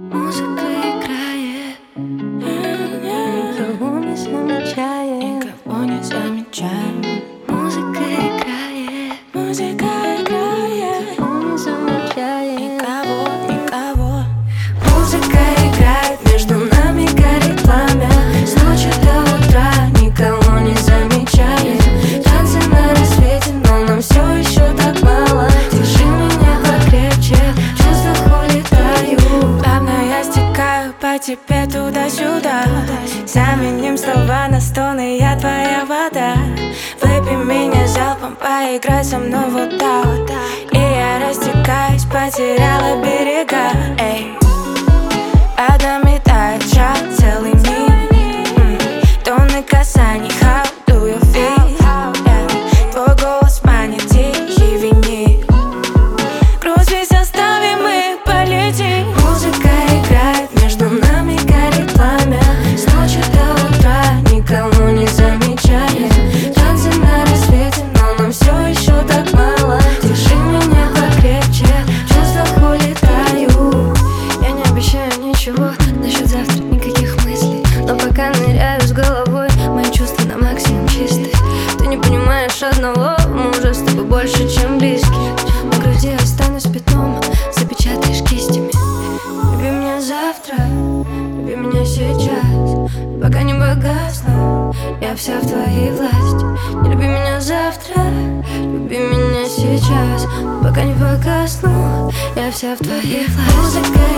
Музыка играет, никого не замечает, никого не замечаем. Музыка играет, Музыка играет, никого не замечает, никого. Музыка играет, между нами горит пламя. С ночи до утра никого не замечает. Танцы на рассвете, но нам все еще так мало. Держи меня покрепче, в чувствах улетаю. Плавно я стекаю по тебе туда-сюда. Заменим слова на стоны, я твоя вода. Выпей меня залпом, поиграй со мной вот так. И я растекаюсь, потеряла берега. Эй, под нами тает шаг, целый мир. Тонны касаний, how do you feel? Твой голос манит, тихий винит. Грусть весь оставим и полетим. Музыка играет, между нами горит пламя. С ночи до утра никого не замечает. Танцы на рассвете, но нам все еще так мало. Держи меня покрепче, в чувствах улетаю. Я не обещаю ничего насчет завтра, никаких мыслей, но пока ныряю с головой, мои чувства на максимум чистые. Ты не понимаешь одного, мы уже с тобой больше, чем близкие. На груди останусь пятном, запечатаешь кистями. Люби меня завтра, люби меня сейчас, пока не погасну, я вся в твоей власти. Не люби меня завтра, люби меня сейчас, пока не погасну, я вся в твоей власти. Музыка